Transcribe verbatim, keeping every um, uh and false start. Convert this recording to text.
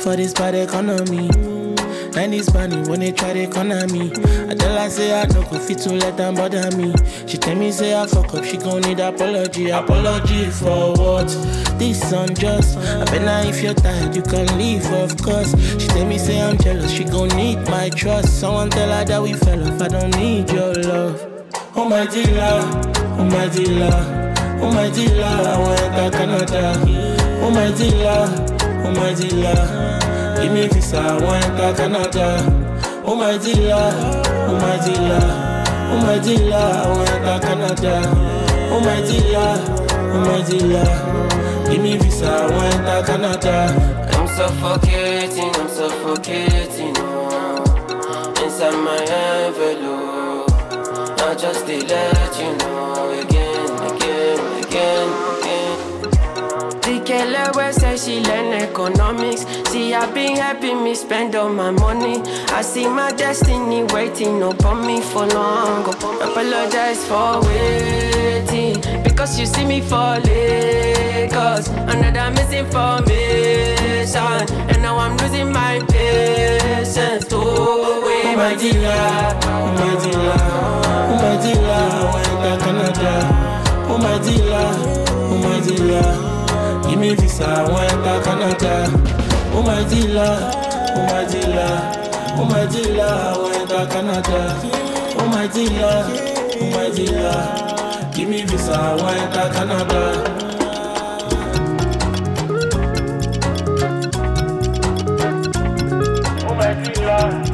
for this bad economy. And this money when they try to corner me. I tell her say I don't go fit to let them bother me. She tell me say I fuck up, she gon' need apology. Apology for what? This unjust. I bet now if you're tired you can leave of course. She tell me say I'm jealous, she gon' need my trust. Someone tell her that we fell off, I don't need your love. Oh my dealer, oh my dealer, oh my dealer, I want to Canada. Oh my dealer, oh my dealer. Give me visa, I want to Canada. Oh my dealer, oh my dealer, oh my dealer, I want to Canada. Oh my dealer, oh my dealer. Give me visa, I want to Canada. I'm suffocating, I'm suffocating, oh, inside my envelope. I just to let you know again, again, again, again. The girl always say she learn economics. See, I been helping me spend all my money. I see my destiny waiting upon me for long. Apologize for waiting, because you see me for Lagos. Another misinformation, and now I'm losing my patience. Oh, wait, oh my dealer, oh my dealer, oh my dealer, I went to Canada. Oh my dealer, oh my dealer. Give me visa, I want to Canada. Oh my dealer, oh my dealer, oh my dealer, I want to Canada. Oh my dealer, oh my dealer. Give me visa, I want to Canada. Oh my dealer.